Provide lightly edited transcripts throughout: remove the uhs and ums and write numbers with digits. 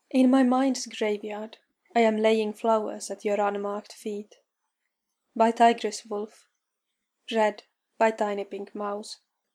In my mind's graveyard, I am laying flowers at your unmarked feet. By Tigress Wolf, read by Tiny Pink Mouse.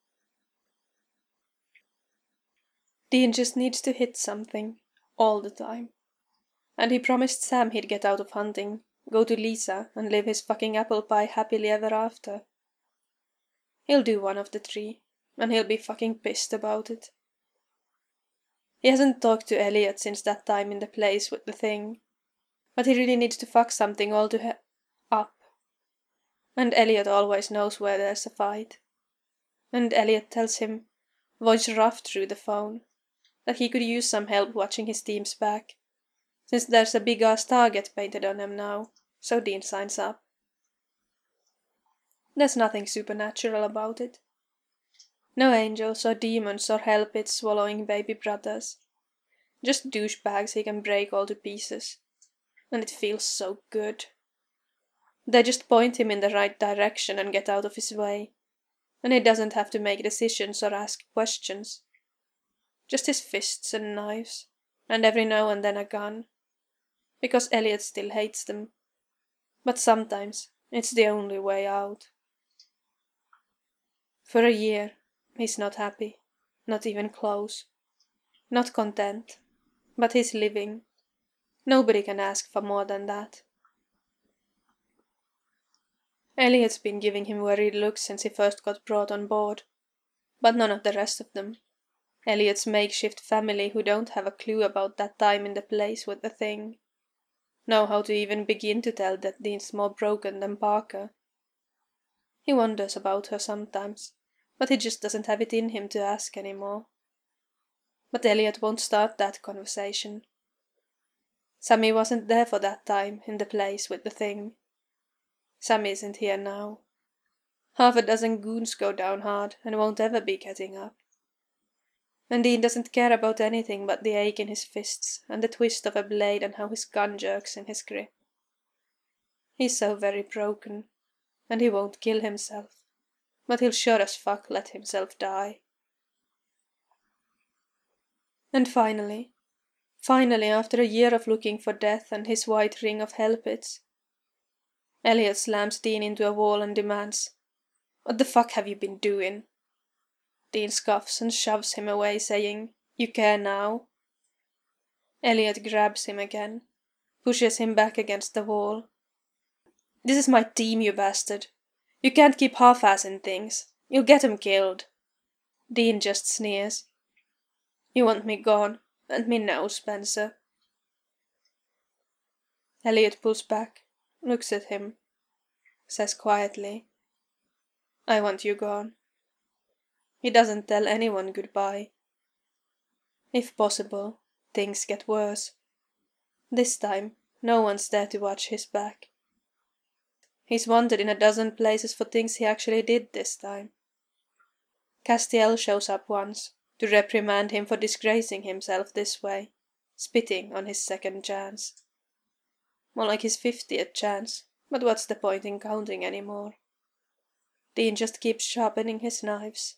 Dean just needs to hit something, all the time. And he promised Sam he'd get out of hunting, go to Lisa, and live his fucking apple pie happily ever after. He'll do one of the three, and he'll be fucking pissed about it. He hasn't talked to Elliot since that time in the place with the thing, but he really needs to fuck something all up. And Elliot always knows where there's a fight. And Elliot tells him, voice rough through the phone, that he could use some help watching his team's back, since there's a big-ass target painted on him now, so Dean signs up. There's nothing supernatural about it. No angels or demons or hell pits swallowing baby brothers. Just douchebags he can break all to pieces. And it feels so good. They just point him in the right direction and get out of his way. And he doesn't have to make decisions or ask questions. Just his fists and knives, and every now and then a gun. Because Elliot still hates them. But sometimes it's the only way out. For a year, he's not happy, not even close. Not content, but he's living. Nobody can ask for more than that. Elliot's been giving him worried looks since he first got brought on board, but none of the rest of them. Elliot's makeshift family who don't have a clue about that time in the place with the thing. Know how to even begin to tell that Dean's more broken than Parker. He wonders about her sometimes, but he just doesn't have it in him to ask anymore. But Elliot won't start that conversation. Sammy wasn't there for that time in the place with the thing. Sammy isn't here now. Half a dozen goons go down hard and won't ever be getting up. And Dean doesn't care about anything but the ache in his fists and the twist of a blade and how his gun jerks in his grip. He's so very broken, and he won't kill himself, but he'll sure as fuck let himself die. And finally after a year of looking for death and his white ring of hell pits, Elliot slams Dean into a wall and demands, "What the fuck have you been doing?" Dean scoffs and shoves him away, saying, "You care now?" Elliot grabs him again, pushes him back against the wall. "This is my team, you bastard. You can't keep half-assing things. You'll get 'em killed." Dean just sneers. "You want me gone? Let me know, Spencer." Elliot pulls back, looks at him, says quietly, "I want you gone." He doesn't tell anyone goodbye. If possible, things get worse. This time, no one's there to watch his back. He's wanted in a dozen places for things he actually did this time. Castiel shows up once, to reprimand him for disgracing himself this way, spitting on his second chance. More like his 50th chance, but what's the point in counting anymore? Dean just keeps sharpening his knives.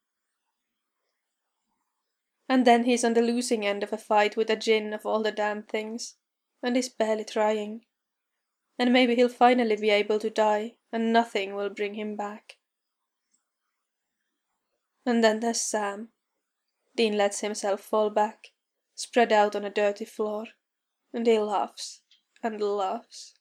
And then he's on the losing end of a fight with a djinn of all the damn things, and he's barely trying. And maybe he'll finally be able to die, and nothing will bring him back. And then there's Sam. Dean lets himself fall back, spread out on a dirty floor, and he laughs and laughs.